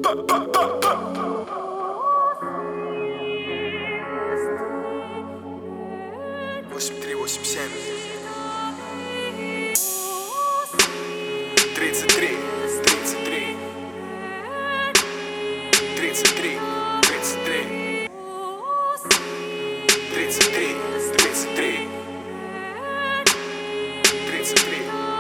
Восемь, три, восемь, семь. 33, 33, 33, 33, 33, 33, 33.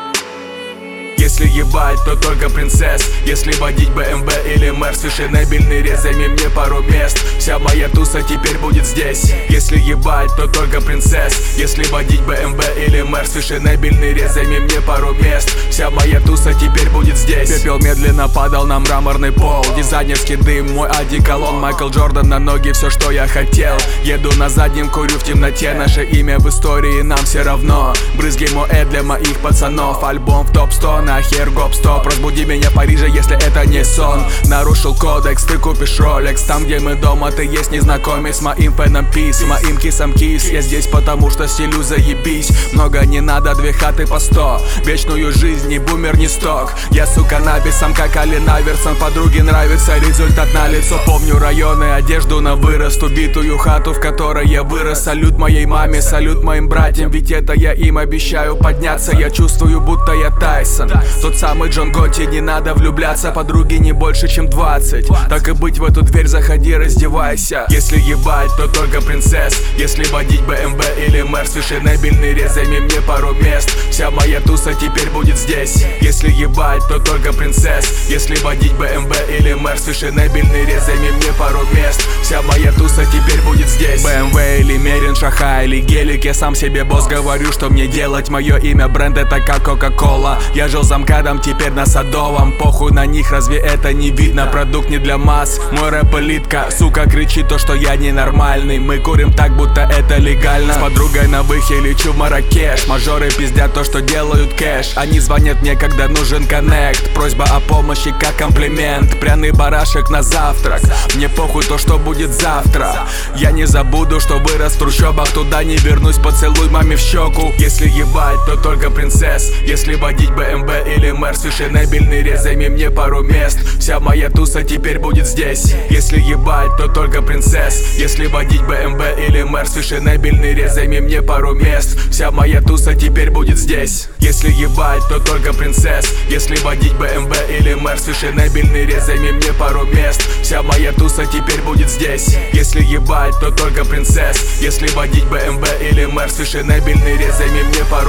Если ебать, то только принцесс. Если водить БМВ или Мерс, фешенебельный рез, займи мне пару мест. Вся моя туса теперь будет здесь. Если ебать, то только принцесс. Если водить БМВ или Мерс, фешенебельный рез, займи мне пару мест. Вся моя туса теперь будет здесь. Пепел медленно падал на мраморный пол. Дизайнерский дым, мой одеколон. Майкл Джордан на ноги, все, что я хотел. Еду на заднем, курю в темноте. Наше имя в истории нам все равно. Брызги Моэ для моих пацанов. Альбом в топ-100 на хер гоп-стоп. Разбуди меня в Париже, если это не сон. Нарушил кодекс, ты купишь Rolex. Там, где мы дома, ты есть незнакомец. С моим фэном пис, моим кисом кис. Я здесь потому, что стилю заебись. Много не надо, 2 хаты по 100. Вечную жизнь, ни бумер, ни сток. Я су каннабисом, как Ален Айверсон. Подруге нравится, результат налицо. Помню районы, одежду на вырост. Убитую хату, в которой я вырос. Салют моей маме, салют моим братьям. Ведь это я им обещаю подняться. Я чувствую, будто я Тайсон. Тот самый Джон Готти, не надо влюбляться. Подруги не больше, чем 20. Так и быть, в эту дверь заходи, раздевайся. Если ебать, то только принцесс. Если водить БМВ или Мерс, фешенебельный рез, займи мне пару мест. Вся моя туса теперь будет здесь. Если ебать, то только принцесс. Если водить БМВ или Мерс, фешенебельный рез, займи мне пару мест. Вся моя туса теперь будет здесь. БМВ или Мерин, Шаха или гелик. Я сам себе босс, говорю, что мне делать. Мое имя бренд, это как Кока-Кола. Я жил за МКАДом, теперь на Садовом. Похуй на них, разве это не видно? Продукт не для масс, мой рэп элитка. Сука кричит то, что я ненормальный. Мы курим так, будто это легально. С подругой на выхе лечу в Марракеш. Мажоры пиздят то, что делают кэш. Они звонят мне, когда нужен коннект. Просьба о помощи как комплимент. Пряный барашек на завтрак. Мне похуй то, что будет завтра. Я не забуду, что вырос в трущобах. Туда не вернусь, поцелуй маме в щеку. Если ебать, то только принцесс. Если водить БМВ или Мерс, фешенебельный рез, займи мне пару мест. Вся моя туса теперь будет здесь. Если ебать, то только принцесс. Если водить БМВ или Мерс, фешенебельный рез, займи мне пару мест. Вся моя туса теперь будет здесь. Если ебать, то только принцесс. Если водить БМВ или Мерс, фешенебельный рез, займи мне пару мест. Вся моя туса теперь будет здесь. Если ебать, то только принцесс. Если водить БМВ или Мерс, фешенебельный рез, займи мне пару